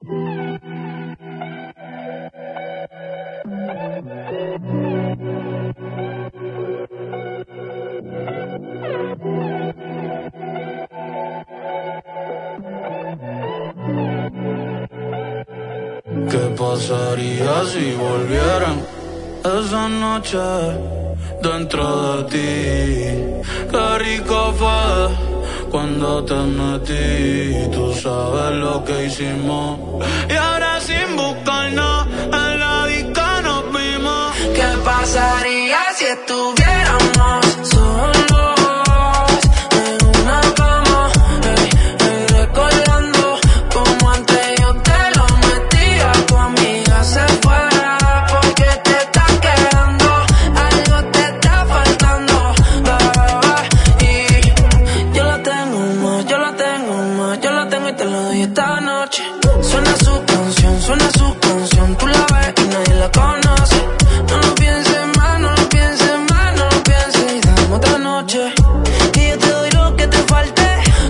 ¿Qué pasaría si volvieran esa noche dentro de ti? Qué rico fue cuando te metí. Tú sabes lo que hicimos. Y ahora sin buscarnos en la disco nos vimos. ¿Qué pasaría si estuviéramos solos? Esta noche suena su canción, tú la ves y nadie la conoce. No lo pienses más, no lo pienses más, no lo pienses y dame otra noche. Y yo te doy lo que te falte,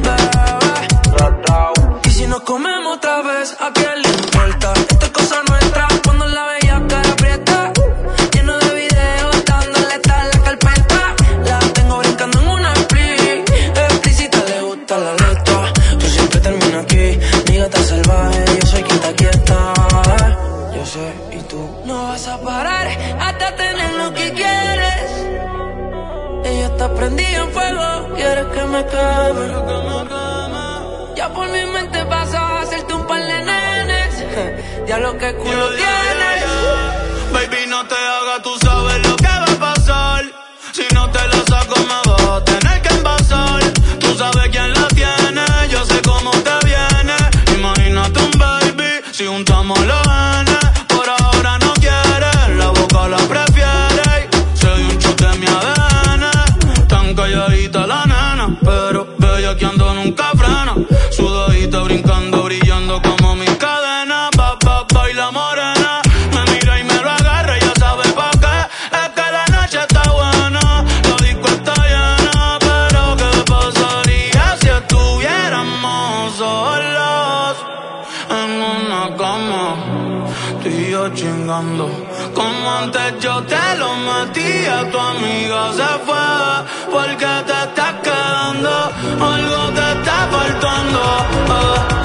y si nos comemos otra vez, ¿a quién le importa? Esta es cosa nuestra, cuando la veía cara aprieta. Lleno de videos, dándole tal la carpeta. La tengo brincando en una explícita, le gusta la letra. Yo siempre termino aquí, mi gata salvaje, yo soy quien te quieta. Yo sé, y tú no vas a parar hasta tener lo que quieres. Ella está prendida en fuego, quieres que me queme. Ya por mi mente paso a hacerte un par de nenes. Ya lo que culo tienes. Baby, no te hagas, tú sabes lo que va a pasar. Si no te la saco me vas a tener que envasar. Tú sabes quién la tiene, yo sé cómo te viene. Imagínate un baby, si juntamos los genes. Por ahora no quiere, la boca la prefiere. Se dio un shot de mi ADN. Tan calladita la nena, pero bellaqueando nunca frena. Sudadita brincando, brillando como mis cadenas. Baila morena, me mira y me lo agarra, ya sabe pa' qué. Es que la noche está buena, la disco está llena. Pero ¿qué pasaría si estuviéramos solos en una cama? Tú y yo chingando, como antes yo te lo metía. Tu amiga se fue porque te estás quedando, algo te está faltando.